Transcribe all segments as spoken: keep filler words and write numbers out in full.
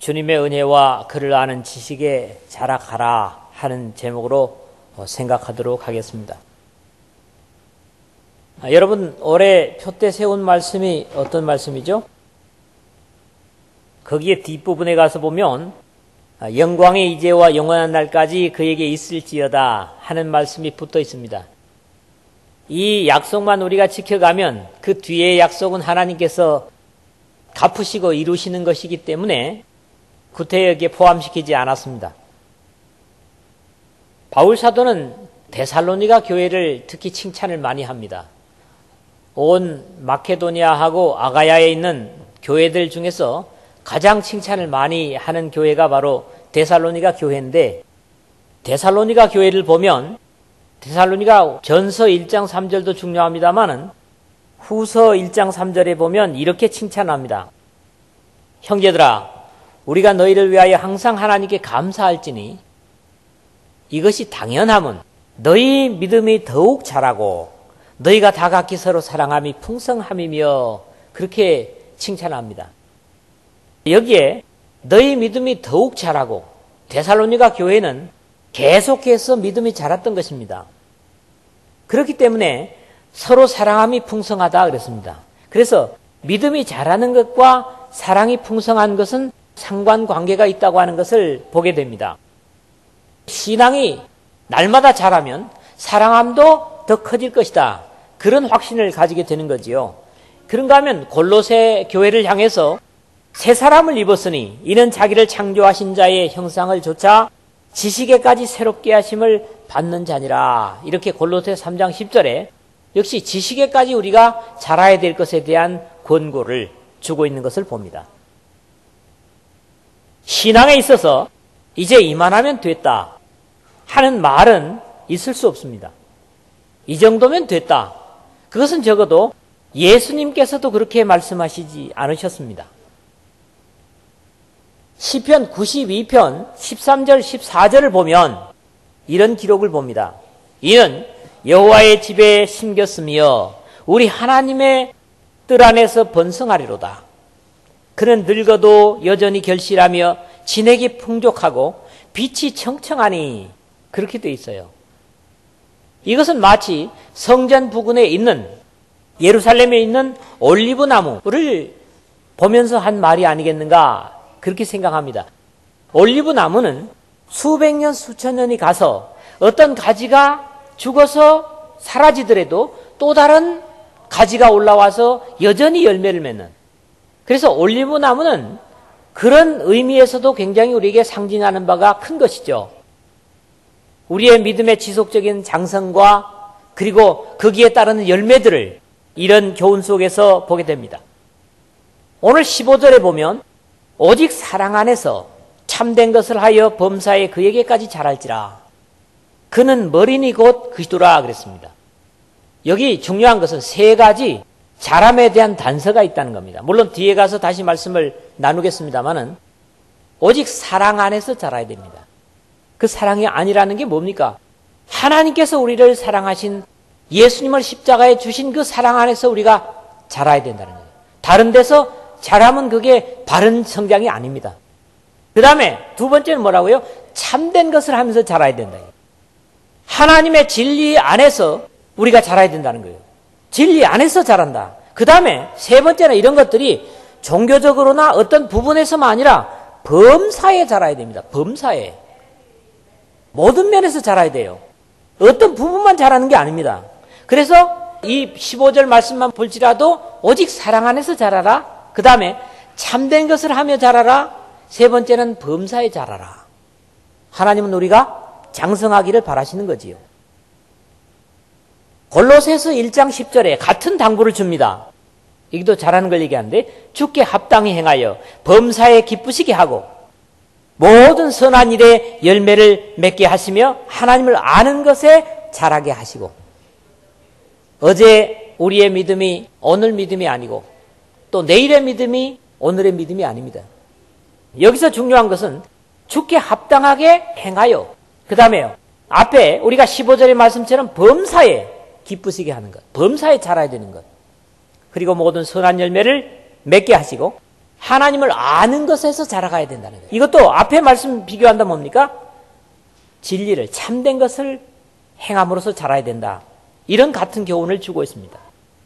주님의 은혜와 그를 아는 지식에 자라가라 하는 제목으로 생각하도록 하겠습니다. 아, 여러분 올해 표때 세운 말씀이 어떤 말씀이죠? 거기에 뒷부분에 가서 보면 영광의 이제와 영원한 날까지 그에게 있을지어다 하는 말씀이 붙어 있습니다. 이 약속만 우리가 지켜가면 그 뒤의 약속은 하나님께서 갚으시고 이루시는 것이기 때문에 구태여기에 포함시키지 않았습니다. 바울 사도는 데살로니가 교회를 특히 칭찬을 많이 합니다. 온 마케도니아하고 아가야에 있는 교회들 중에서 가장 칭찬을 많이 하는 교회가 바로 데살로니가 교회인데, 데살로니가 교회를 보면 데살로니가 전서 일 장 삼 절도 중요합니다만은 후서 일 장 삼 절에 보면 이렇게 칭찬합니다. 형제들아, 우리가 너희를 위하여 항상 하나님께 감사할지니 이것이 당연함은 너희 믿음이 더욱 자라고 너희가 다 각기 서로 사랑함이 풍성함이며, 그렇게 칭찬합니다. 여기에 너희 믿음이 더욱 자라고, 데살로니가 교회는 계속해서 믿음이 자랐던 것입니다. 그렇기 때문에 서로 사랑함이 풍성하다 그랬습니다. 그래서 믿음이 자라는 것과 사랑이 풍성한 것은 상관관계가 있다고 하는 것을 보게 됩니다. 신앙이 날마다 자라면 사랑함도 더 커질 것이다, 그런 확신을 가지게 되는 거지요. 그런가 하면 골로새 교회를 향해서 새 사람을 입었으니 이는 자기를 창조하신 자의 형상을 조차 지식에까지 새롭게 하심을 받는 자니라, 이렇게 골로새 삼 장 십 절에 역시 지식에까지 우리가 자라야 될 것에 대한 권고를 주고 있는 것을 봅니다. 신앙에 있어서 이제 이만하면 됐다 하는 말은 있을 수 없습니다. 이 정도면 됐다, 그것은 적어도 예수님께서도 그렇게 말씀하시지 않으셨습니다. 시편 구십이 편 십삼 절 십사 절을 보면 이런 기록을 봅니다. 이는 여호와의 집에 심겼으며 우리 하나님의 뜰 안에서 번성하리로다. 그는 늙어도 여전히 결실하며 진액이 풍족하고 빛이 청청하니, 그렇게 돼 있어요. 이것은 마치 성전 부근에 있는, 예루살렘에 있는 올리브 나무를 보면서 한 말이 아니겠는가, 그렇게 생각합니다. 올리브 나무는 수백 년 수천 년이 가서 어떤 가지가 죽어서 사라지더라도 또 다른 가지가 올라와서 여전히 열매를 맺는, 그래서 올리브 나무는 그런 의미에서도 굉장히 우리에게 상징하는 바가 큰 것이죠. 우리의 믿음의 지속적인 장성과 그리고 거기에 따르는 열매들을 이런 교훈 속에서 보게 됩니다. 오늘 십오 절에 보면 오직 사랑 안에서 참된 것을 하여 범사에 그에게까지 자랄지라. 그는 머리니 곧 그리스도라 그랬습니다. 여기 중요한 것은 세 가지 자람에 대한 단서가 있다는 겁니다. 물론 뒤에 가서 다시 말씀을 나누겠습니다만은 오직 사랑 안에서 자라야 됩니다. 그 사랑이 아니라는 게 뭡니까? 하나님께서 우리를 사랑하신, 예수님을 십자가에 주신 그 사랑 안에서 우리가 자라야 된다는 거예요. 다른 데서 자라면 그게 바른 성장이 아닙니다. 그 다음에 두 번째는 뭐라고요? 참된 것을 하면서 자라야 된다. 하나님의 진리 안에서 우리가 자라야 된다는 거예요. 진리 안에서 자란다. 그 다음에 세 번째는 이런 것들이 종교적으로나 어떤 부분에서만 아니라 범사에 자라야 됩니다. 범사에. 모든 면에서 자라야 돼요. 어떤 부분만 자라는 게 아닙니다. 그래서 이 십오 절 말씀만 볼지라도 오직 사랑 안에서 자라라. 그 다음에 참된 것을 하며 자라라. 세 번째는 범사에 자라라. 하나님은 우리가 장성하기를 바라시는 거지요. 골로새서 일 장 십 절에 같은 당부를 줍니다. 여기도 잘하는 걸 얘기하는데, 주께 합당히 행하여 범사에 기쁘시게 하고 모든 선한 일에 열매를 맺게 하시며 하나님을 아는 것에 자라게 하시고. 어제 우리의 믿음이 오늘 믿음이 아니고 또 내일의 믿음이 오늘의 믿음이 아닙니다. 여기서 중요한 것은 주께 합당하게 행하여, 그 다음에요, 앞에 우리가 십오 절의 말씀처럼 범사에 기쁘시게 하는 것, 범사에 자라야 되는 것, 그리고 모든 선한 열매를 맺게 하시고 하나님을 아는 것에서 자라가야 된다는 거예요. 이것도 앞에 말씀 비교한다면 뭡니까? 진리를, 참된 것을 행함으로써 자라야 된다. 이런 같은 교훈을 주고 있습니다.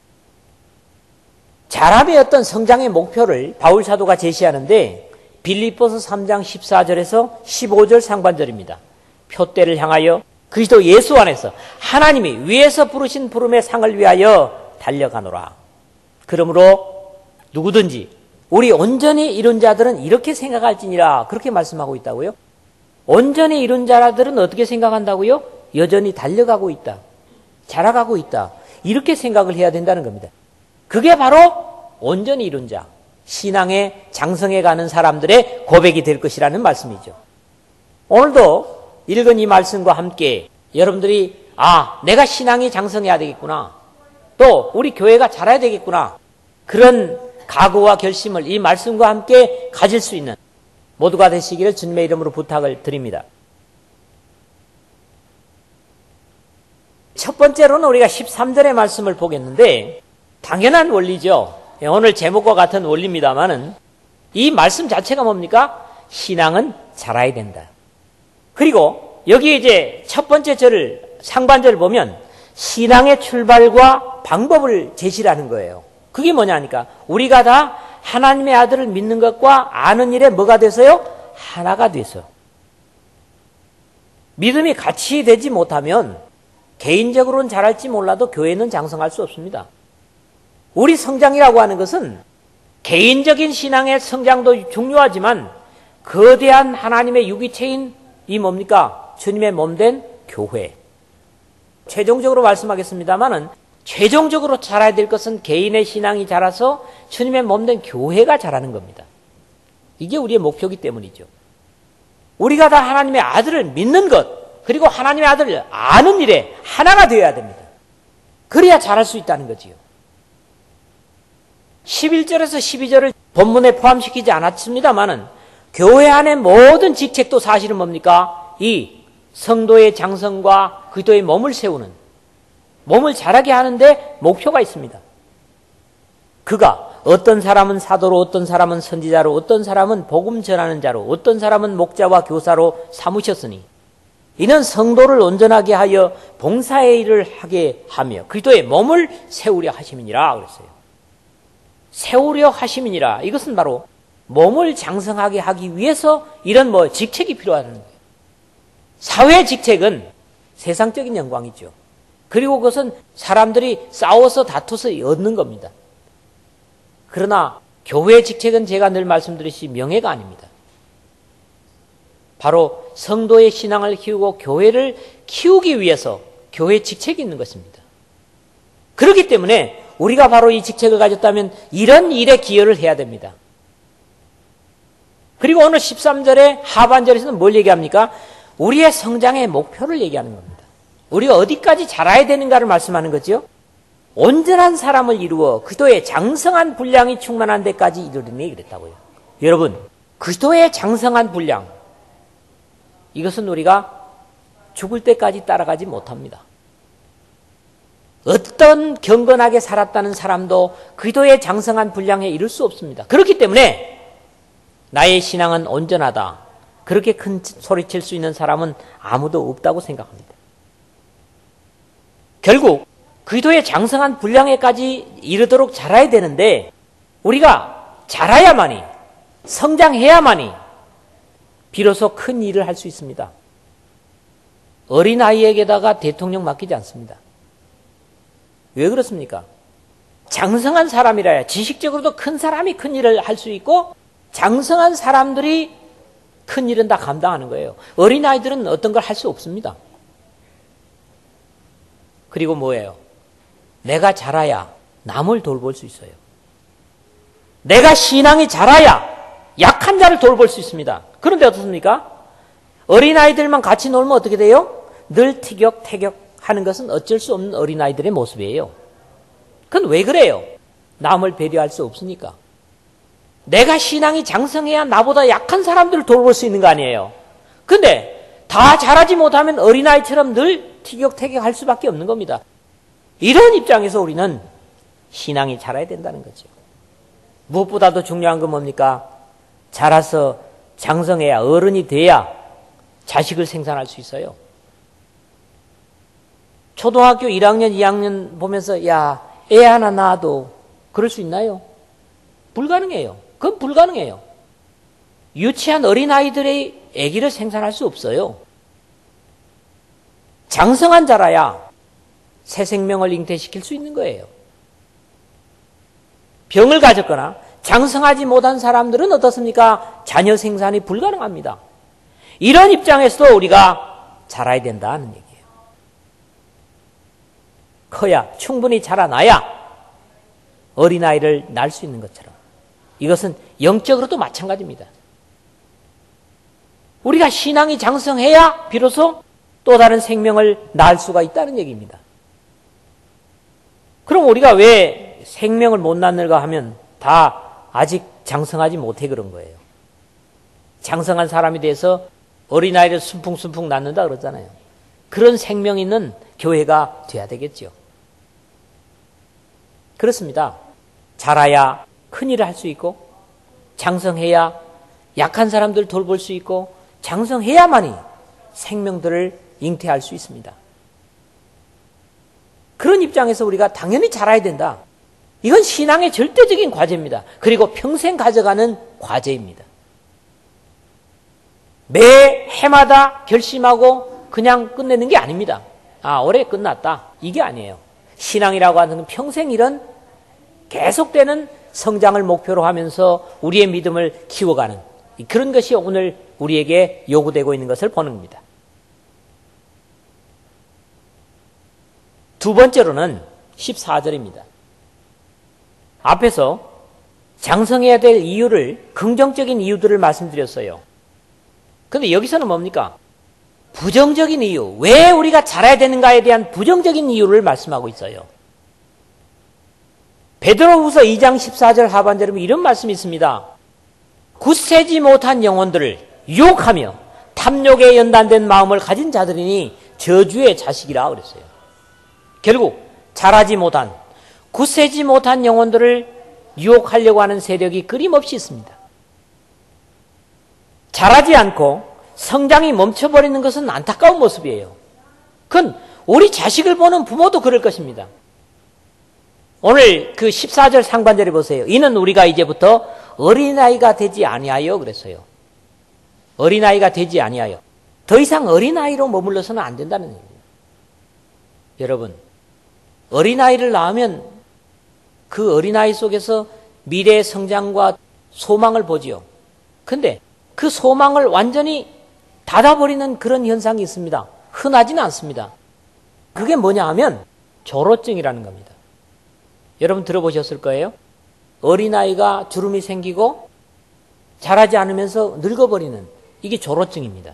자람의 어떤 성장의 목표를 바울 사도가 제시하는데 빌립보서 삼 장 십사 절에서 십오 절 상반절입니다. 표대를 향하여 그리스도 예수 안에서 하나님이 위에서 부르신 부름의 상을 위하여 달려가노라. 그러므로 누구든지 우리 온전히 이룬 자들은 이렇게 생각할지니라, 그렇게 말씀하고 있다고요. 온전히 이룬 자들은 어떻게 생각한다고요? 여전히 달려가고 있다, 자라가고 있다, 이렇게 생각을 해야 된다는 겁니다. 그게 바로 온전히 이룬 자, 신앙에 장성해 가는 사람들의 고백이 될 것이라는 말씀이죠. 오늘도 읽은 이 말씀과 함께 여러분들이 아, 내가 신앙이 장성해야 되겠구나, 또 우리 교회가 자라야 되겠구나, 그런 각오와 결심을 이 말씀과 함께 가질 수 있는 모두가 되시기를 주님의 이름으로 부탁을 드립니다. 첫 번째로는 우리가 십삼 절의 말씀을 보겠는데 당연한 원리죠. 오늘 제목과 같은 원리입니다만은 이 말씀 자체가 뭡니까? 신앙은 자라야 된다. 그리고 여기 이제 첫 번째 절을, 상반절을 보면 신앙의 출발과 방법을 제시하는 거예요. 그게 뭐냐니까 우리가 다 하나님의 아들을 믿는 것과 아는 일에 뭐가 돼서요? 하나가 돼서. 믿음이 같이 되지 못하면 개인적으로는 잘할지 몰라도 교회는 장성할 수 없습니다. 우리 성장이라고 하는 것은 개인적인 신앙의 성장도 중요하지만 거대한 하나님의 유기체인 이 뭡니까? 주님의 몸된 교회. 최종적으로 말씀하겠습니다마는 최종적으로 자라야 될 것은 개인의 신앙이 자라서 주님의 몸된 교회가 자라는 겁니다. 이게 우리의 목표이기 때문이죠. 우리가 다 하나님의 아들을 믿는 것, 그리고 하나님의 아들을 아는 일에 하나가 되어야 됩니다. 그래야 자랄 수 있다는 거지요. 십일 절에서 십이 절을 본문에 포함시키지 않았습니다마는 교회 안의 모든 직책도 사실은 뭡니까? 이 성도의 장성과 그리스도의 몸을 세우는, 몸을 자라게 하는데 목표가 있습니다. 그가 어떤 사람은 사도로, 어떤 사람은 선지자로, 어떤 사람은 복음 전하는 자로, 어떤 사람은 목자와 교사로 삼으셨으니 이는 성도를 온전하게 하여 봉사의 일을 하게 하며 그리스도의 몸을 세우려 하심이니라 그랬어요. 세우려 하심이니라. 이것은 바로 몸을 장성하게 하기 위해서 이런 뭐 직책이 필요하다는 거예요. 사회 직책은 세상적인 영광이죠. 그리고 그것은 사람들이 싸워서 다투서 얻는 겁니다. 그러나 교회 직책은 제가 늘 말씀드렸듯이 명예가 아닙니다. 바로 성도의 신앙을 키우고 교회를 키우기 위해서 교회 직책이 있는 것입니다. 그렇기 때문에 우리가 바로 이 직책을 가졌다면 이런 일에 기여를 해야 됩니다. 그리고 오늘 십삼 절의 하반절에서는 뭘 얘기합니까? 우리의 성장의 목표를 얘기하는 겁니다. 우리가 어디까지 자라야 되는가를 말씀하는 거죠. 온전한 사람을 이루어 그리스도의 장성한 분량이 충만한 데까지 이르리니 그랬다고요. 여러분, 그리스도의 장성한 분량, 이것은 우리가 죽을 때까지 따라가지 못합니다. 어떤 경건하게 살았다는 사람도 그리스도의 장성한 분량에 이를 수 없습니다. 그렇기 때문에 나의 신앙은 온전하다, 그렇게 큰 소리칠 수 있는 사람은 아무도 없다고 생각합니다. 결국 그리스도의 장성한 분량에까지 이르도록 자라야 되는데 우리가 자라야만이, 성장해야만이 비로소 큰 일을 할 수 있습니다. 어린아이에게다가 대통령 맡기지 않습니다. 왜 그렇습니까? 장성한 사람이라야 지식적으로도 큰 사람이 큰 일을 할 수 있고 장성한 사람들이 큰 일은 다 감당하는 거예요. 어린아이들은 어떤 걸 할 수 없습니다. 그리고 뭐예요? 내가 자라야 남을 돌볼 수 있어요. 내가 신앙이 자라야 약한 자를 돌볼 수 있습니다. 그런데 어떻습니까? 어린아이들만 같이 놀면 어떻게 돼요? 늘 티격태격 하는 것은 어쩔 수 없는 어린아이들의 모습이에요. 그건 왜 그래요? 남을 배려할 수 없으니까. 내가 신앙이 장성해야 나보다 약한 사람들을 돌볼 수 있는 거 아니에요. 근데 다 잘하지 못하면 어린아이처럼 늘 티격태격 할 수밖에 없는 겁니다. 이런 입장에서 우리는 신앙이 자라야 된다는 거죠. 무엇보다도 중요한 건 뭡니까? 자라서 장성해야, 어른이 돼야 자식을 생산할 수 있어요. 초등학교 일 학년, 이 학년 보면서 야, 애 하나 낳아도 그럴 수 있나요? 불가능해요. 그건 불가능해요. 유치한 어린아이들의 아기를 생산할 수 없어요. 장성한 자라야 새 생명을 잉태시킬 수 있는 거예요. 병을 가졌거나 장성하지 못한 사람들은 어떻습니까? 자녀 생산이 불가능합니다. 이런 입장에서도 우리가 자라야 된다는 얘기예요. 커야, 충분히 자라나야 어린아이를 낳을 수 있는 것처럼. 이것은 영적으로도 마찬가지입니다. 우리가 신앙이 장성해야 비로소 또 다른 생명을 낳을 수가 있다는 얘기입니다. 그럼 우리가 왜 생명을 못 낳는가 하면 다 아직 장성하지 못해 그런 거예요. 장성한 사람이 돼서 어린아이를 순풍순풍 낳는다 그러잖아요. 그런 생명 있는 교회가 돼야 되겠죠. 그렇습니다. 자라야 큰일을 할 수 있고, 장성해야 약한 사람들 돌볼 수 있고, 장성해야만이 생명들을 잉태할 수 있습니다. 그런 입장에서 우리가 당연히 자라야 된다. 이건 신앙의 절대적인 과제입니다. 그리고 평생 가져가는 과제입니다. 매 해마다 결심하고 그냥 끝내는 게 아닙니다. 아, 올해 끝났다. 이게 아니에요. 신앙이라고 하는 건 평생 이런 계속되는 성장을 목표로 하면서 우리의 믿음을 키워가는 그런 것이 오늘 우리에게 요구되고 있는 것을 보는 겁니다. 두 번째로는 십사 절입니다. 앞에서 장성해야 될 이유를, 긍정적인 이유들을 말씀드렸어요. 그런데 여기서는 뭡니까? 부정적인 이유, 왜 우리가 자라야 되는가에 대한 부정적인 이유를 말씀하고 있어요. 베드로후서 이 장 십사 절 하반절에 이런 말씀이 있습니다. 굳세지 못한 영혼들을 유혹하며 탐욕에 연단된 마음을 가진 자들이니 저주의 자식이라 그랬어요. 결국 자라지 못한, 굳세지 못한 영혼들을 유혹하려고 하는 세력이 끊임없이 있습니다. 자라지 않고 성장이 멈춰버리는 것은 안타까운 모습이에요. 그건 우리 자식을 보는 부모도 그럴 것입니다. 오늘 그 십사 절 상반절에 보세요. 이는 우리가 이제부터 어린아이가 되지 아니하여 그랬어요. 어린아이가 되지 아니하여. 더 이상 어린아이로 머물러서는 안 된다는 얘기입니다. 여러분, 어린아이를 낳으면 그 어린아이 속에서 미래의 성장과 소망을 보지요. 근데 그 소망을 완전히 닫아버리는 그런 현상이 있습니다. 흔하지는 않습니다. 그게 뭐냐 하면 조로증이라는 겁니다. 여러분 들어보셨을 거예요. 어린아이가 주름이 생기고 자라지 않으면서 늙어버리는 이게 조로증입니다.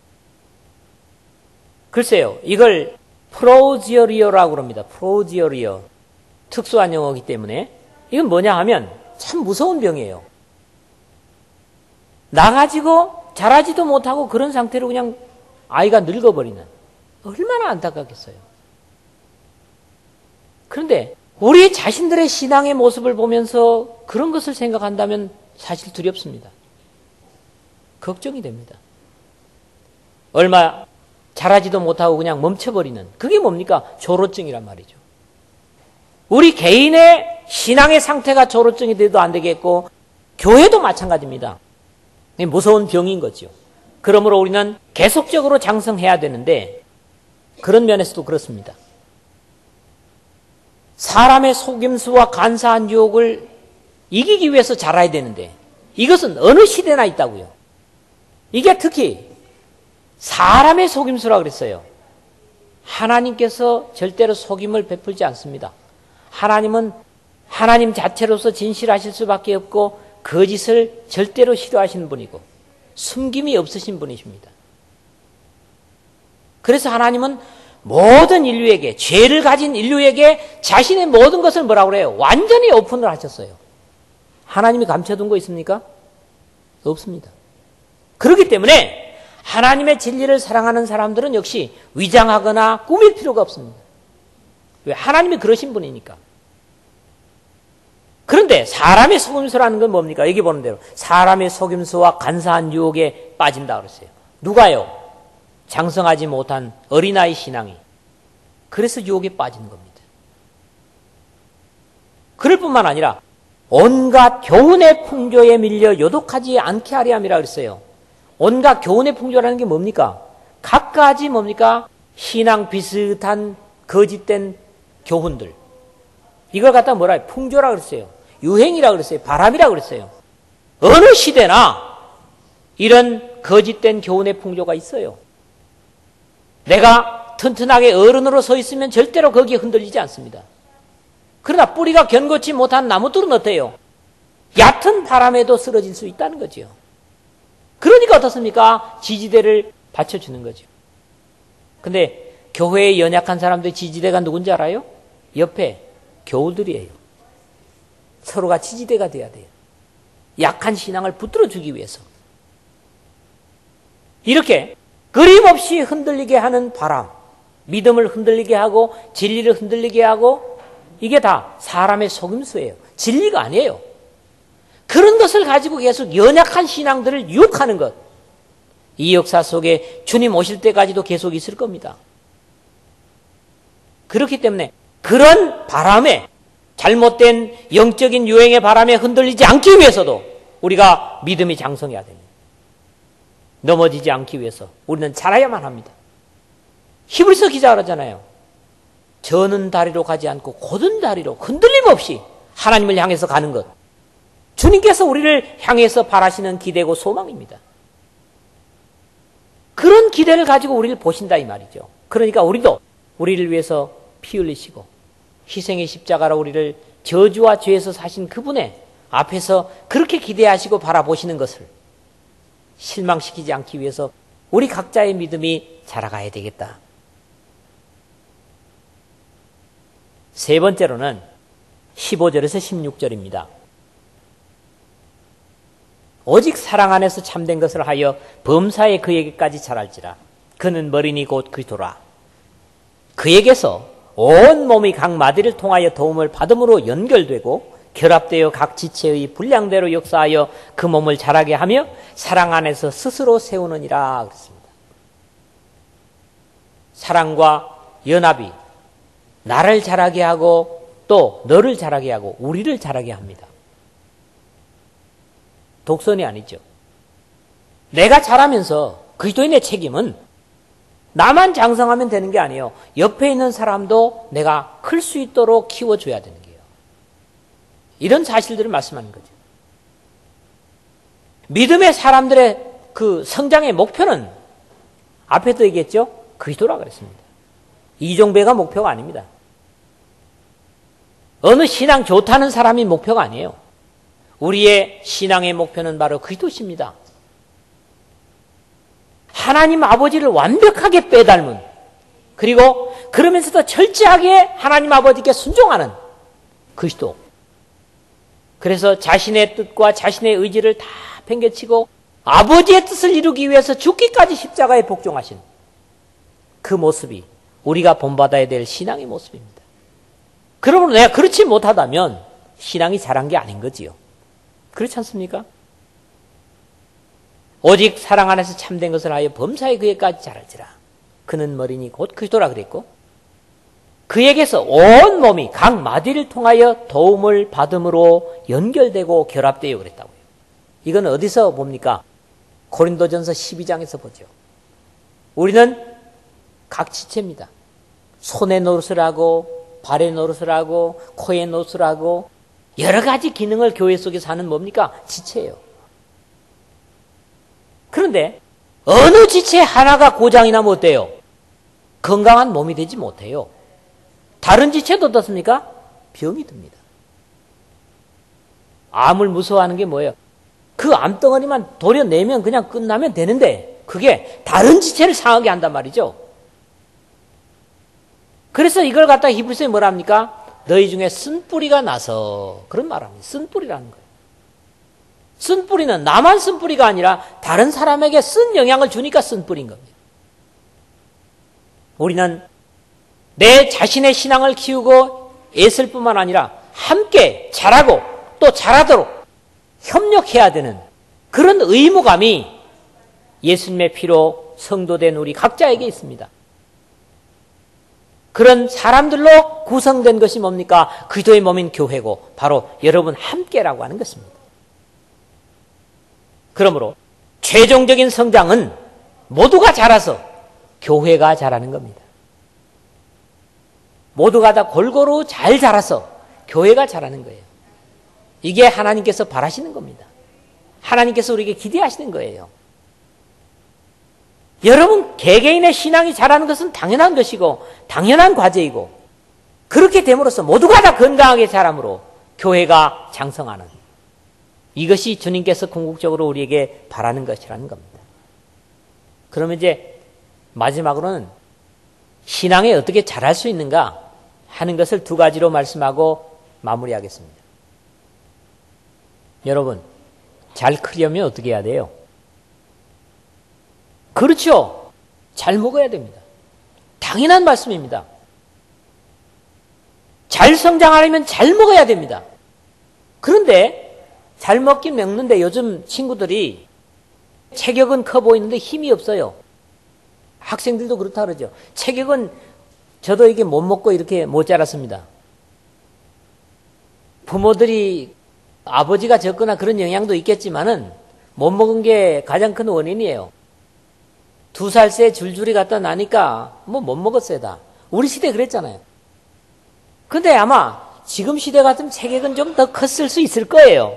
글쎄요. 이걸 프로지어리어라고 합니다. 프로지어리어. 특수한 용어이기 때문에 이건 뭐냐 하면 참 무서운 병이에요. 나가지고 자라지도 못하고 그런 상태로 그냥 아이가 늙어버리는, 얼마나 안타깝겠어요. 그런데 우리 자신들의 신앙의 모습을 보면서 그런 것을 생각한다면 사실 두렵습니다. 걱정이 됩니다. 얼마 자라지도 못하고 그냥 멈춰버리는, 그게 뭡니까? 조로증이란 말이죠. 우리 개인의 신앙의 상태가 조로증이 돼도 안 되겠고 교회도 마찬가지입니다. 무서운 병인 거죠. 그러므로 우리는 계속적으로 장성해야 되는데 그런 면에서도 그렇습니다. 사람의 속임수와 간사한 유혹을 이기기 위해서 자라야 되는데 이것은 어느 시대나 있다고요. 이게 특히 사람의 속임수라고 그랬어요. 하나님께서 절대로 속임을 베풀지 않습니다. 하나님은 하나님 자체로서 진실하실 수밖에 없고 거짓을 절대로 싫어하시는 분이고 숨김이 없으신 분이십니다. 그래서 하나님은 모든 인류에게, 죄를 가진 인류에게 자신의 모든 것을 뭐라고 그래요? 완전히 오픈을 하셨어요. 하나님이 감춰둔 거 있습니까? 없습니다. 그렇기 때문에 하나님의 진리를 사랑하는 사람들은 역시 위장하거나 꾸밀 필요가 없습니다. 왜? 하나님이 그러신 분이니까. 그런데 사람의 속임수라는 건 뭡니까? 여기 보는 대로 사람의 속임수와 간사한 유혹에 빠진다 그랬어요. 누가요? 장성하지 못한 어린아이 신앙이. 그래서 유혹에 빠지는 겁니다. 그럴 뿐만 아니라 온갖 교훈의 풍조에 밀려 요독하지 않게 하려 함이라 그랬어요. 온갖 교훈의 풍조라는 게 뭡니까? 각가지 뭡니까? 신앙 비슷한 거짓된 교훈들. 이걸 갖다 뭐라 해요? 풍조라 그랬어요. 유행이라 그랬어요. 바람이라 그랬어요. 어느 시대나 이런 거짓된 교훈의 풍조가 있어요. 내가 튼튼하게 어른으로 서 있으면 절대로 거기에 흔들리지 않습니다. 그러나 뿌리가 견고치 못한 나무들은 어때요? 얕은 바람에도 쓰러질 수 있다는 거죠. 그러니까 어떻습니까? 지지대를 받쳐주는 거죠. 근데 교회에 연약한 사람들의 지지대가 누군지 알아요? 옆에 교우들이에요. 서로가 지지대가 돼야 돼요. 약한 신앙을 붙들어주기 위해서. 이렇게 끊임없이 흔들리게 하는 바람, 믿음을 흔들리게 하고 진리를 흔들리게 하고 이게 다 사람의 속임수예요. 진리가 아니에요. 그런 것을 가지고 계속 연약한 신앙들을 유혹하는 것. 이 역사 속에 주님 오실 때까지도 계속 있을 겁니다. 그렇기 때문에 그런 바람에 잘못된 영적인 유행의 바람에 흔들리지 않기 위해서도 우리가 믿음이 장성해야 됩니다. 넘어지지 않기 위해서 우리는 자라야만 합니다. 히브리서 기자가 그러잖아요. 저는 다리로 가지 않고 곧은 다리로 흔들림 없이 하나님을 향해서 가는 것. 주님께서 우리를 향해서 바라시는 기대고 소망입니다. 그런 기대를 가지고 우리를 보신다 이 말이죠. 그러니까 우리도 우리를 위해서 피 흘리시고 희생의 십자가로 우리를 저주와 죄에서 사신 그분의 앞에서 그렇게 기대하시고 바라보시는 것을 실망시키지 않기 위해서 우리 각자의 믿음이 자라가야 되겠다. 세 번째로는 십오 절에서 십육 절입니다. 오직 사랑 안에서 참된 것을 하여 범사에 그에게까지 자랄지라. 그는 머리니 곧 그리스도라. 그에게서 온 몸이 각 마디를 통하여 도움을 받음으로 연결되고 결합되어 각 지체의 분량대로 역사하여 그 몸을 자라게 하며 사랑 안에서 스스로 세우느니라 그랬습니다. 사랑과 연합이 나를 자라게 하고 또 너를 자라게 하고 우리를 자라게 합니다. 독선이 아니죠. 내가 자라면서 그리스도인의 책임은 나만 장성하면 되는 게 아니에요. 옆에 있는 사람도 내가 클 수 있도록 키워줘야 되는 거예요. 이런 사실들을 말씀하는 거죠. 믿음의 사람들의 그 성장의 목표는 앞에도 얘기했죠. 그리스도라 그랬습니다. 이종배가 목표가 아닙니다. 어느 신앙 좋다는 사람이 목표가 아니에요. 우리의 신앙의 목표는 바로 그리스도십니다. 하나님 아버지를 완벽하게 빼닮은, 그리고 그러면서도 철저하게 하나님 아버지께 순종하는 그리스도. 그래서 자신의 뜻과 자신의 의지를 다 팽개치고 아버지의 뜻을 이루기 위해서 죽기까지 십자가에 복종하신 그 모습이 우리가 본받아야 될 신앙의 모습입니다. 그러므로 내가 그렇지 못하다면 신앙이 자란 게 아닌 거지요. 그렇지 않습니까? 오직 사랑 안에서 참된 것을 하여 범사에 그에까지 자랄지라. 그는 머리니 곧 그리스도라 그랬고 그에게서 온 몸이 각 마디를 통하여 도움을 받음으로 연결되고 결합되어 그랬다고요. 이건 어디서 봅니까? 고린도전서 십이 장에서 보죠. 우리는 각 지체입니다. 손의 노릇을 하고 발의 노릇을 하고 코의 노릇을 하고 여러 가지 기능을 교회 속에서 하는 뭡니까? 지체예요. 그런데 어느 지체 하나가 고장이 나면 어때요? 건강한 몸이 되지 못해요. 다른 지체도 어떻습니까? 병이 듭니다. 암을 무서워하는 게 뭐예요? 그 암덩어리만 도려내면 그냥 끝나면 되는데 그게 다른 지체를 상하게 한단 말이죠. 그래서 이걸 갖다 히브리서에 뭐라 합니까? 너희 중에 쓴뿌리가 나서 그런 말합니다. 쓴뿌리라는 거예요. 쓴뿌리는 나만 쓴뿌리가 아니라 다른 사람에게 쓴 영향을 주니까 쓴뿌리인 겁니다. 우리는 내 자신의 신앙을 키우고 애쓸 뿐만 아니라 함께 자라고 또 잘하도록 협력해야 되는 그런 의무감이 예수님의 피로 성도된 우리 각자에게 있습니다. 그런 사람들로 구성된 것이 뭡니까? 그리스도의 몸인 교회고 바로 여러분 함께라고 하는 것입니다. 그러므로 최종적인 성장은 모두가 자라서 교회가 자라는 겁니다. 모두가 다 골고루 잘 자라서 교회가 자라는 거예요. 이게 하나님께서 바라시는 겁니다. 하나님께서 우리에게 기대하시는 거예요. 여러분 개개인의 신앙이 자라는 것은 당연한 것이고 당연한 과제이고 그렇게 됨으로써 모두가 다 건강하게 자람으로 교회가 장성하는 이것이 주님께서 궁극적으로 우리에게 바라는 것이라는 겁니다. 그러면 이제 마지막으로는 신앙에 어떻게 자랄 수 있는가 하는 것을 두 가지로 말씀하고 마무리하겠습니다. 여러분, 잘 크려면 어떻게 해야 돼요? 그렇죠. 잘 먹어야 됩니다. 당연한 말씀입니다. 잘 성장하려면 잘 먹어야 됩니다. 그런데 잘 먹긴 먹는데 요즘 친구들이 체격은 커 보이는데 힘이 없어요. 학생들도 그렇다 그러죠. 체격은 저도 이게 못 먹고 이렇게 못 자랐습니다. 부모들이 아버지가 적거나 그런 영향도 있겠지만은 못 먹은 게 가장 큰 원인이에요. 두 살 새 줄줄이 갖다 나니까 뭐 못 먹었어요 다. 우리 시대 그랬잖아요. 근데 아마 지금 시대 같으면 체격은 좀 더 컸을 수 있을 거예요.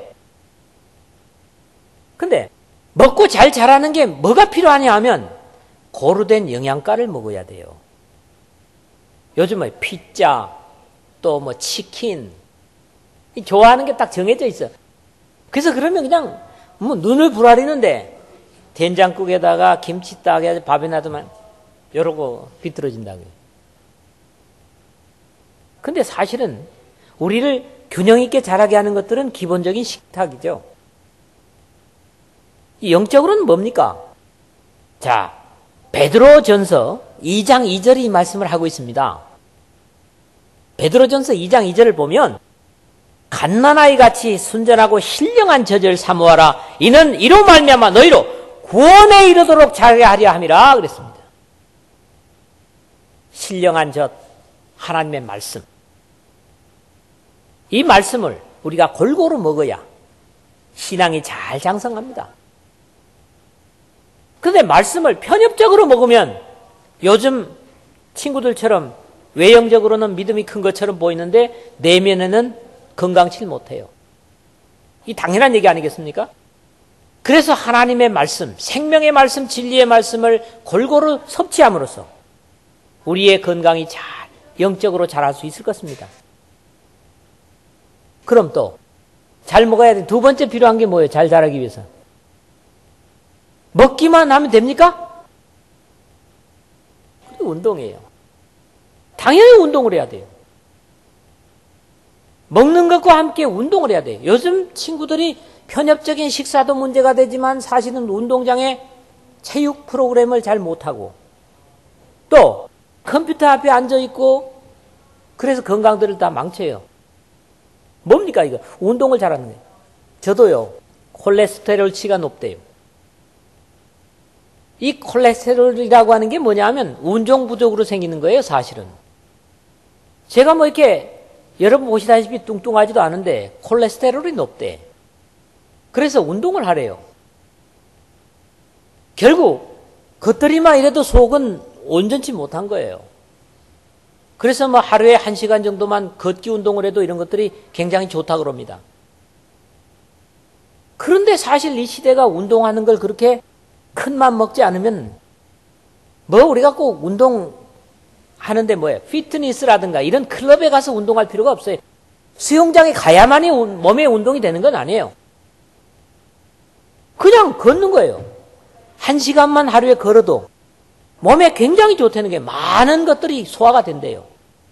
근데 먹고 잘 자라는 게 뭐가 필요하냐 하면 고루 된 영양가를 먹어야 돼요. 요즘 뭐 피자 또 뭐 치킨 좋아하는 게 딱 정해져 있어. 그래서 그러면 그냥 뭐 눈을 부라리는데 된장국에다가 김치 딱 해서 밥에 놔두면 요러고 비뚤어진다고요. 근데 사실은 우리를 균형 있게 자라게 하는 것들은 기본적인 식탁이죠. 영적으로는 뭡니까? 자, 베드로전서 이 장 이 절이 이 말씀을 하고 있습니다. 베드로전서 이 장 이 절을 보면 갓난아이 같이 순전하고 신령한 젖을 사모하라. 이는 이로 말미암아 너희로 구원에 이르도록 자라게 하려 함이라 그랬습니다. 신령한 젖, 하나님의 말씀. 이 말씀을 우리가 골고루 먹어야 신앙이 잘 장성합니다. 그런데 말씀을 편협적으로 먹으면 요즘 친구들처럼 외형적으로는 믿음이 큰 것처럼 보이는데 내면에는 건강치 못해요. 이 당연한 얘기 아니겠습니까? 그래서 하나님의 말씀, 생명의 말씀, 진리의 말씀을 골고루 섭취함으로써 우리의 건강이 잘 영적으로 자랄 수 있을 것입니다. 그럼 또 잘 먹어야 돼. 두 번째 필요한 게 뭐예요? 잘 자라기 위해서. 먹기만 하면 됩니까? 그게 운동이에요. 당연히 운동을 해야 돼요. 먹는 것과 함께 운동을 해야 돼요. 요즘 친구들이 편협적인 식사도 문제가 되지만 사실은 운동장에 체육 프로그램을 잘 못하고 또 컴퓨터 앞에 앉아있고 그래서 건강들을 다 망쳐요. 뭡니까 이거? 운동을 잘하는 거예요. 저도요. 콜레스테롤치가 높대요. 이 콜레스테롤이라고 하는 게 뭐냐 하면 운동 부족으로 생기는 거예요, 사실은. 제가 뭐 이렇게 여러분 보시다시피 뚱뚱하지도 않은데 콜레스테롤이 높대. 그래서 운동을 하래요. 결국 겉들이만 이래도 속은 온전치 못한 거예요. 그래서 뭐 하루에 한 시간 정도만 걷기 운동을 해도 이런 것들이 굉장히 좋다고 그럽니다. 그런데 사실 이 시대가 운동하는 걸 그렇게 큰 맘 먹지 않으면 뭐 우리가 꼭 운동하는데 뭐예요? 피트니스라든가 이런 클럽에 가서 운동할 필요가 없어요. 수영장에 가야만이 몸의 운동이 되는 건 아니에요. 그냥 걷는 거예요. 한 시간만 하루에 걸어도 몸에 굉장히 좋다는 게 많은 것들이 소화가 된대요.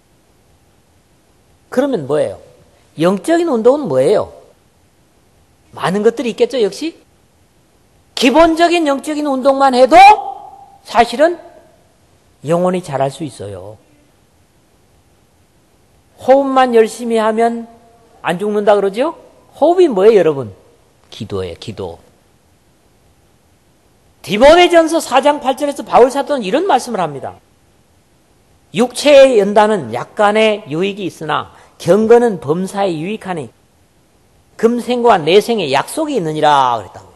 그러면 뭐예요? 영적인 운동은 뭐예요? 많은 것들이 있겠죠, 역시? 기본적인 영적인 운동만 해도 사실은 영혼이 자랄 수 있어요. 호흡만 열심히 하면 안 죽는다 그러죠? 호흡이 뭐예요, 여러분? 기도예요, 기도. 디모데전서 사 장 팔 절에서 바울 사도는 이런 말씀을 합니다. 육체의 연단은 약간의 유익이 있으나 경건은 범사에 유익하니 금생과 내생에 약속이 있느니라 그랬다고요.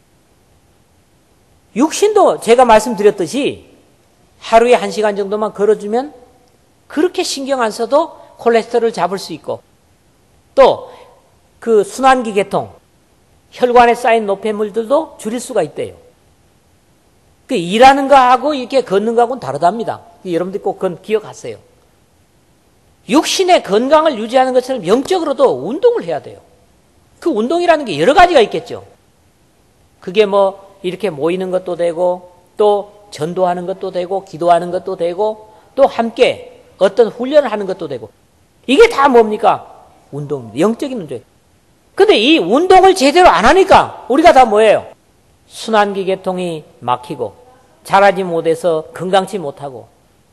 육신도 제가 말씀드렸듯이 하루에 한 시간 정도만 걸어주면 그렇게 신경 안 써도 콜레스테롤을 잡을 수 있고 또 그 순환기 계통, 혈관에 쌓인 노폐물들도 줄일 수가 있대요. 그 일하는 거하고 이렇게 걷는 거하고는 다르답니다. 여러분들 꼭 그건 기억하세요. 육신의 건강을 유지하는 것처럼 영적으로도 운동을 해야 돼요. 그 운동이라는 게 여러 가지가 있겠죠. 그게 뭐 이렇게 모이는 것도 되고 또 전도하는 것도 되고 기도하는 것도 되고 또 함께 어떤 훈련을 하는 것도 되고 이게 다 뭡니까? 운동입니다. 영적인 운동. 근데 이 운동을 제대로 안 하니까 우리가 다 뭐예요? 순환기 계통이 막히고 자라지 못해서 건강치 못하고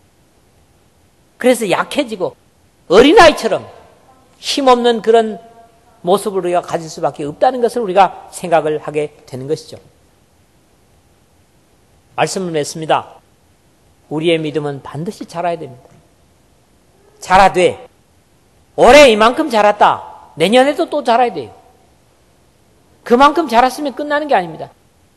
그래서 약해지고 어린아이처럼 힘없는 그런 모습을 우리가 가질 수밖에 없다는 것을 우리가 생각을 하게 되는 것이죠. 말씀을 맺습니다. 우리의 믿음은 반드시 자라야 됩니다. 자라되 올해 이만큼 자랐다. 내년에도 또 자라야 돼요. 그만큼 자랐으면 끝나는 게 아닙니다.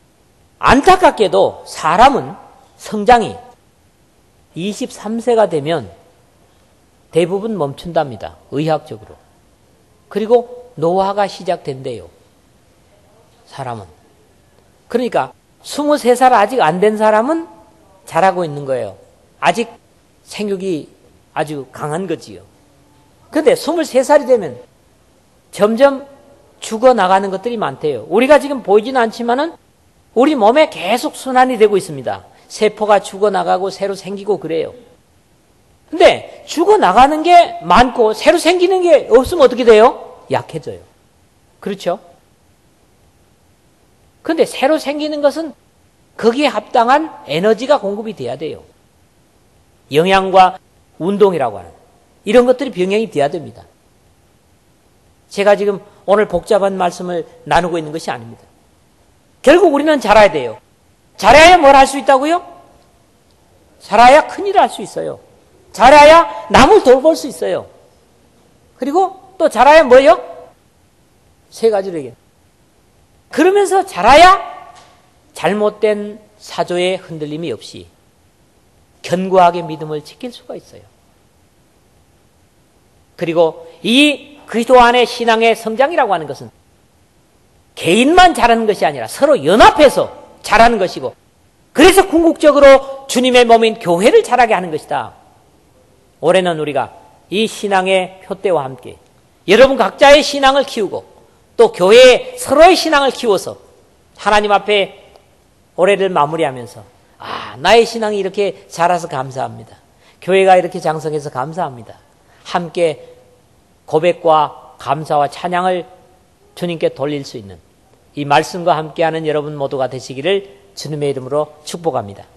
안타깝게도 사람은 성장이 이십삼 세가 되면 대부분 멈춘답니다. 의학적으로. 그리고 노화가 시작된대요. 사람은. 그러니까 스물세 살 아직 안 된 사람은 자라고 있는 거예요. 아직 생육이 아주 강한 거지요. 그런데 스물세 살이 되면 점점 죽어나가는 것들이 많대요. 우리가 지금 보이지는 않지만은 우리 몸에 계속 순환이 되고 있습니다. 세포가 죽어나가고 새로 생기고 그래요. 근데 죽어나가는 게 많고 새로 생기는 게 없으면 어떻게 돼요? 약해져요. 그렇죠? 근데 새로 생기는 것은 거기에 합당한 에너지가 공급이 돼야 돼요. 영양과 운동이라고 하는 이런 것들이 병행이 돼야 됩니다. 제가 지금 오늘 복잡한 말씀을 나누고 있는 것이 아닙니다. 결국 우리는 자라야 돼요. 자라야 뭘 할 수 있다고요? 자라야 큰일을 할 수 있어요. 자라야 남을 돌볼 수 있어요. 그리고 또 자라야 뭐요? 세 가지로 얘기해요. 그러면서 자라야 잘못된 사조의 흔들림이 없이 견고하게 믿음을 지킬 수가 있어요. 그리고 이 그리스도 안의 신앙의 성장이라고 하는 것은 개인만 자라는 것이 아니라 서로 연합해서 자라는 것이고 그래서 궁극적으로 주님의 몸인 교회를 자라게 하는 것이다. 올해는 우리가 이 신앙의 표대와 함께 여러분 각자의 신앙을 키우고 또 교회의 서로의 신앙을 키워서 하나님 앞에 올해를 마무리하면서 아, 나의 신앙이 이렇게 자라서 감사합니다. 교회가 이렇게 장성해서 감사합니다. 함께 고백과 감사와 찬양을 주님께 돌릴 수 있는 이 말씀과 함께하는 여러분 모두가 되시기를 주님의 이름으로 축복합니다.